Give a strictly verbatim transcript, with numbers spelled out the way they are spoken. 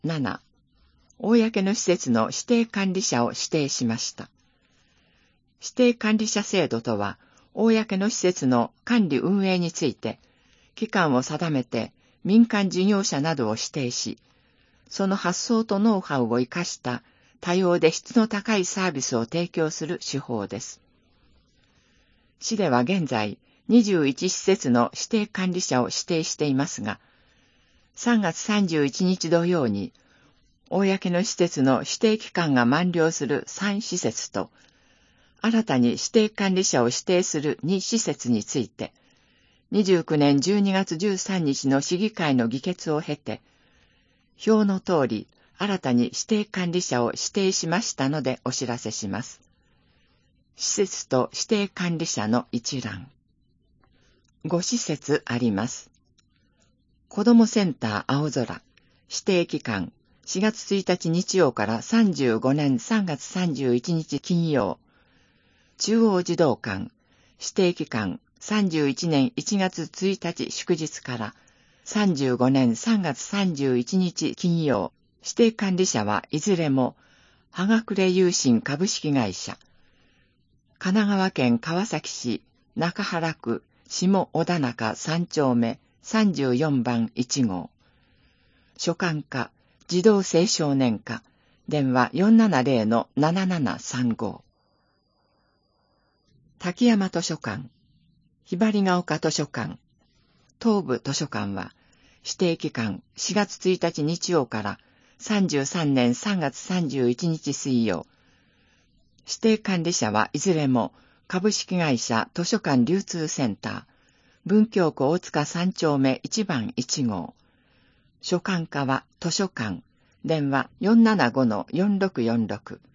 なな、公の施設の指定管理者を指定しました。指定管理者制度とは、公の施設の管理運営について、期間を定めて民間事業者などを指定し、その発想とノウハウを生かした多様で質の高いサービスを提供する手法です。市では現在、にじゅういち施設の指定管理者を指定していますが、さんがつさんじゅういちにち土曜に、公の施設の指定期間が満了するさん施設と、新たに指定管理者を指定するに施設について、にじゅうきゅうねんじゅうにがつじゅうさんにちの市議会の議決を経て、表の通り、新たに指定管理者を指定しましたのでお知らせします。施設と指定管理者の一覧。ご施設あります。子どもセンター青空、指定期間、しがつついたち日曜からさんじゅうごねんさんがつさんじゅういちにち金曜。中央児童館、指定期間、さんじゅういちねんいちがつついたち祝日からさんじゅうごねんさんがつさんじゅういちにち金曜。指定管理者はいずれも、はがくれ有信株式会社、神奈川県川崎市中原区下小田中さんちょうめさんじゅうよんばんいちごう。所管課、児童青少年課、電話 よんななぜろのななななさんご。滝山図書館、ひばりが丘図書館、東部図書館は、指定期間しがつついたち日曜からさんじゅうさんねんさんがつさんじゅういちにち水曜。指定管理者はいずれも株式会社図書館流通センター、文京区大塚さんちょうめいちばんいちごう。所管課は図書館、電話 よんななごのよんろくよんろく。